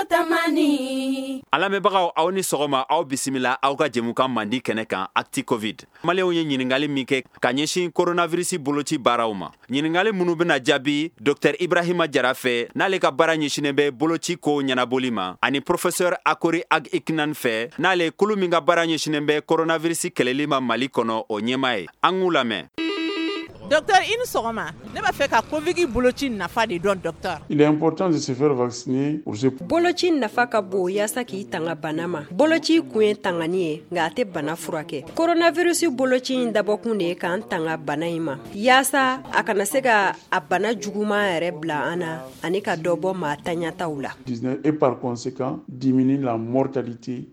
Tamani. Alamebagaw aw ni sɔgɔma aw bisimila aw ka jɛmukan mandi kɛnɛ kan Actu Covid. Maliyɛnw ye ɲiningali min kɛ ka ɲɛsin coronavirus boloci baaraw ma. Ɲiningali minnu bɛna jaabi Dr Ibrahima Jara fɛ n'ale ka baara ɲɛsinen bɛ boloci ko ɲɛnaboli ma ani Professeur Akori Ag Iknan fɛ n'ale kulu min ka baara ɲɛsinen bɛ coronavirus kɛlɛli ma Mali kɔnɔ o ɲɛmaa ye. An k'u lamɛn. Docteur, il sɔgɔma. Ne b'a fɛ ka Covid boloci nafa de dɔn docteur. Il est important de se faire vacciner pour se... Boloci nafa ka bon yaasa k'i tanga bana ma. Boloci kun ye tangani ye nka a tɛ bana furakɛ. Coronavirus boloci in dabɔkun de ye k'an tanga bana in ma. Yaasa a kana se ka a bana juguman yɛrɛ bila an na ani ka dɔ bɔ maa taɲataw la. Et par conséquent, diminuer la mortalité.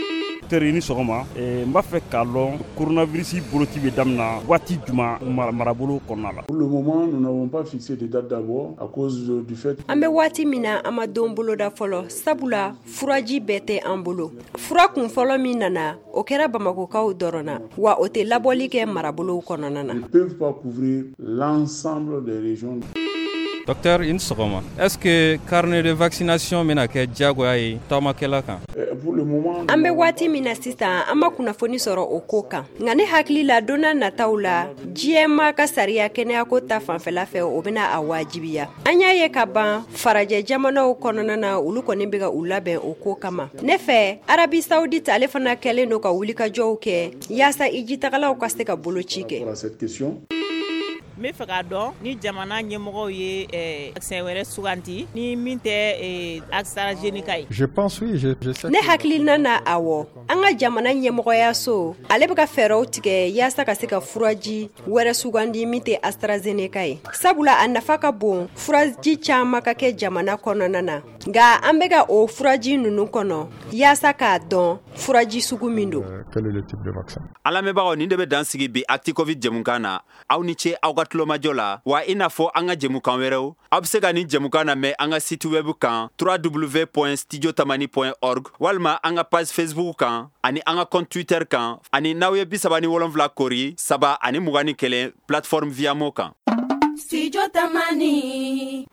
Ni sɔgɔma n b'a fɛ k'a lɔn coronavirus boloci bɛ damina waati juma marabolo kɔnɔna la. Pour le moment, nous n'avons pas fixé de date d'abord à cause du fait. An bɛ waati min na an ma don boloda fɔlɔ sabula furaji bɛɛ tɛ an bolo. Fura kun fɔlɔ min nana o kɛra Bamakokaw dɔrɔn na wa o tɛ labɔli kɛ marabolow kɔnɔna na. Ils ne peuvent pas couvrir l'ensemble des régions. Docteur, in sɔgɔma. Est-ce que carnet de vaccination bɛna kɛ diyagoya ye taamakɛla kan? Pour le moment, an bɛ waati min na sisan an ma kunnafoni sɔrɔ o ko kan. Nka ne hakili la donna nataw la diɲɛma ka sariya kɛnɛyako ta fanfɛla fɛ o bɛna a wajibiya. An y'a ye ka ban farajɛ jamanaw kɔnɔna na olu kɔni bɛ ka u labɛn o ko kama. Ne fɛ Arabi Saoudite ale fana kɛlen don ka wulikajɔw kɛ yaasa ijitagalaw ka se ka boloci kɛ. N bɛ fɛ k'a dɔn ni jamana ɲɛmɔgɔw ye vaccin wɛrɛ suganti ni min tɛ AstraZeneca ye. Je pense oui, je sais. Ne hakilina na awɔ an ka jamana ɲɛmɔgɔyaso ale bɛ ka fɛɛrɛw tigɛ yaasa ka se ka furaji wɛrɛ sugandi min tɛ AstraZeneca ye. Sabula a nafa ka bon furaji caman ka kɛ jamana kɔnɔna na nka an bɛ ka o furaji ninnu kɔnɔ yaasa k'a dɔn furaji sugu min don. Quel est le type de vaccin? Alamebagaw nin de bɛ dan sigi bi Actu Covid jɛmukan na aw ni ce aw ka tulomajɔ la wa i n'a fɔ an ka jɛmukan wɛrɛw aw bɛ se ka nin jɛmukan lamɛn an ka site web kan www.studiotamani.org walima an ka page Facebook kan ani an ka compte Twitter kan ani n'aw ye 37 kori 3 ani 21 plateforme Viamo kan. Studio Tamani.